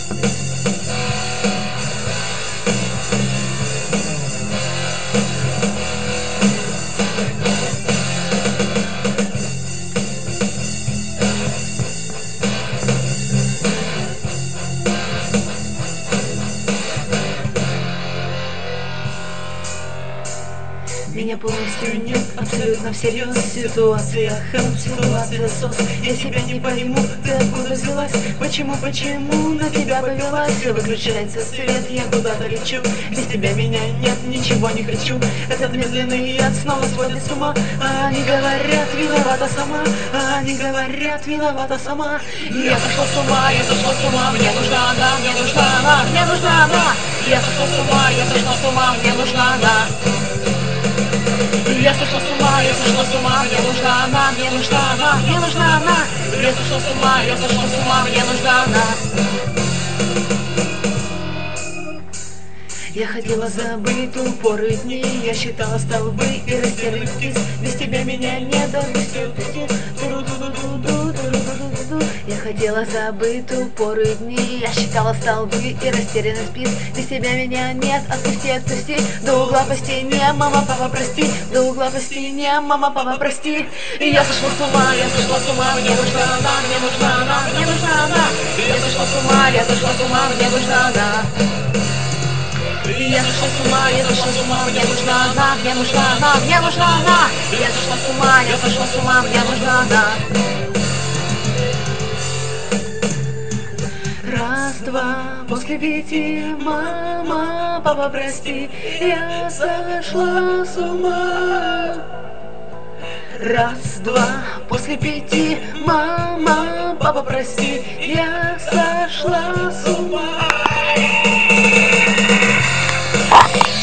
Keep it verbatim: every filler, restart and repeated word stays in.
Меня полностью нет, абсолютно всерьез. Ситуация хэм, ситуация сос. Я себя не пойму, ты откуда взялась? Почему, почему на тебя повелась? Выключается свет, я куда-то лечу. Без тебя меня нет, ничего не хочу. Этот медленный яд снова сводит с ума. А они говорят, виновата сама. А они говорят, виновата сама. Я сошла с ума, я сошла с ума. Мне нужна она, мне нужна она, мне нужна она. Я сошла с ума, я сошла с ума. Мне нужна она. Я сошла с ума, я сошла с ума, мне нужна она, мне нужна она, мне нужна она. Я сошла с ума, я сошла с ума, мне нужна она. Я хотела забыть упоры дни, я считала столбы и растерянных птиц. Без тебя меня нет, отпусти, отпусти. Я хотела забыть упоры дни, я считала столбы и растерянных птиц. Без тебя меня нет, отпусти, отпусти. До угла по стене, мама, папа, прости. До угла по стене, мама, папа, прости. И я сошла с ума, я сошла с ума, мне нужна она, мне нужна она, мне нужна она. Я сошла с ума, я сошла с ума, мне нужна она. Я сошла с ума, я сошла с ума, мне нужна она, мне нужна она, мне нужна она. Я сошла с ума, я сошла с ума, мне нужна она. Раз, два, после пяти, мама, папа, прости, я сошла с ума. Раз, два, после пяти, мама, папа, прости, я сошла с ума.